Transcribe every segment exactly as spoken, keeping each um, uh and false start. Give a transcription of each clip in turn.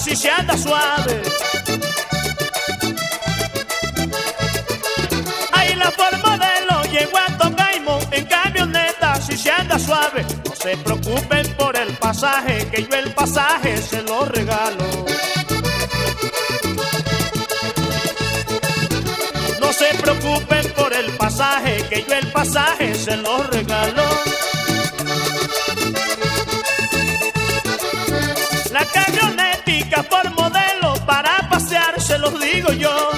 si se anda suave. Ahí la forma de lo llegó a Tocaimo en camioneta si se anda suave. No se preocupen por el pasaje, que yo el pasaje se lo regalo. No se preocupen por el pasaje, que yo el pasaje se lo regalo. La camionetica por modelo para pasear, se los digo yo.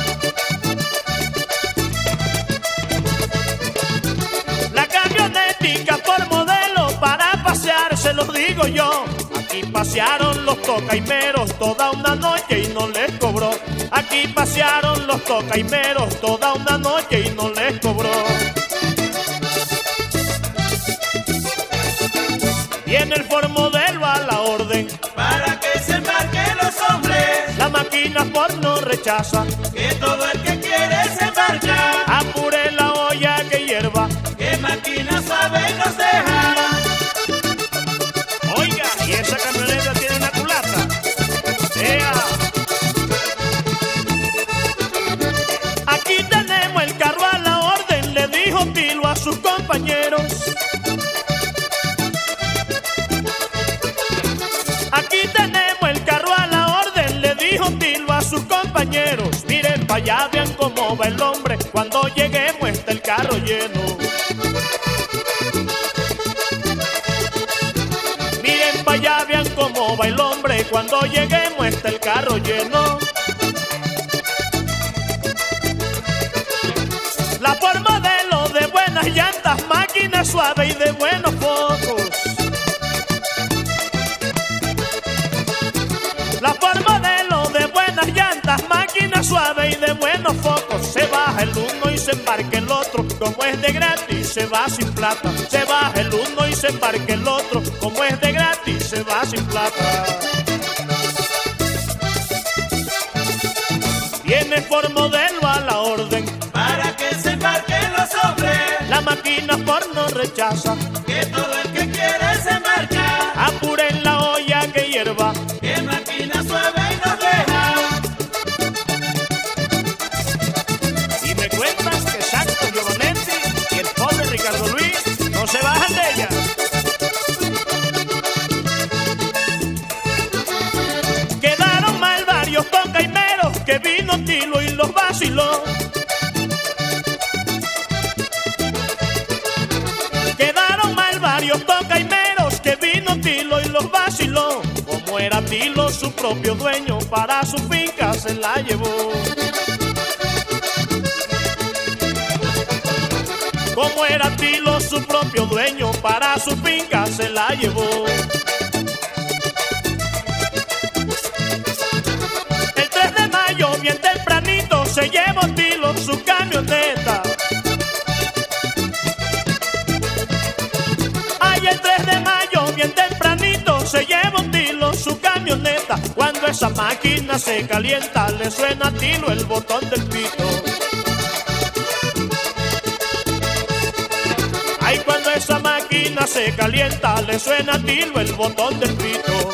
La camionetica por modelo para pasear, se los digo yo. Aquí pasearon los tocaimeros toda una noche y no les cobró. Aquí pasearon los tocaimeros toda una noche y no les cobró. Viene el Ford Modelo a la orden para que se embarquen los hombres. La máquina Ford no rechaza que todo el que quiere se embarca. Apure la olla que hierva, que máquina suave nos deja. Oiga, y esa camioneta tiene una culata. ¡Ea! Aquí tenemos el carro a la orden, le dijo Tilo a sus compañeros. Aquí tenemos el carro a la orden, le dijo Tilo a sus compañeros. Miren pa' allá, vean cómo va el hombre, cuando lleguemos está el carro lleno. Miren pa' allá, vean cómo va el hombre, cuando lleguemos está el carro lleno. La forma de lo de buenas llantas, máquina suave y de buenos focos. La forma de lo de buenas llantas, máquina suave y de buenos focos. Se baja el uno y se embarca el otro, como es de gratis se va sin plata. Se baja el uno y se embarca el otro, como es de gratis se va sin plata. Viene Ford Modelo a la orden para que se embarquen los hombres. La máquina Ford no rechaza que todo el que quiere se embarca. Apuren la olla que hierva, que máquina suave nos deja. Y me cuentas que Santo Giovanetti y el pobre Ricardo Luis no se bajan de ella. Quedaron mal varios tocaimeros, que vino Tilo y los vaciló. Quedaron mal varios tocaimeros, que vino Tilo y los vaciló. Como era Tilo su propio dueño, para su finca se la llevó. Como era Tilo su propio dueño, para su finca se la llevó. El tres de mayo, bien tempranito, se llevó Tilo su camioneta. Ay, el tres de mayo, bien tempranito, se llevó Tilo su camioneta. Cuando esa máquina se calienta, le suena a Tilo el botón del pito. Ay, cuando esa máquina se calienta, le suena a Tilo el botón del pito.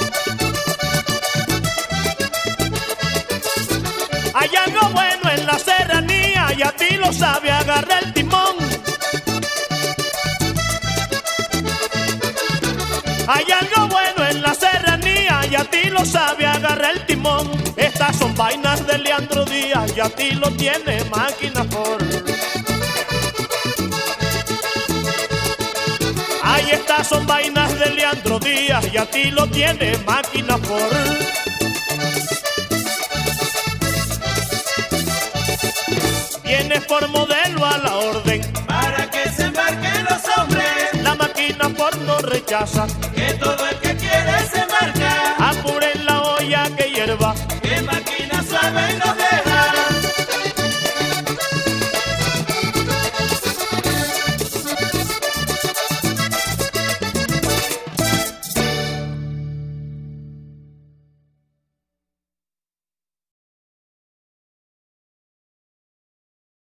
Hay algo bueno en la serranía y a Tilo sabe agarrar el timón. Hay algo bueno en la serranía y a Tilo sabe agarrar el timón. Estas son vainas de Leandro Díaz y a Tilo tiene máquina Ford. Ay, estas son vainas de Leandro Díaz y a Tilo tiene máquina Ford. Viene Ford Modelo a la orden para que se embarquen los hombres. La máquina Ford no rechaza que todo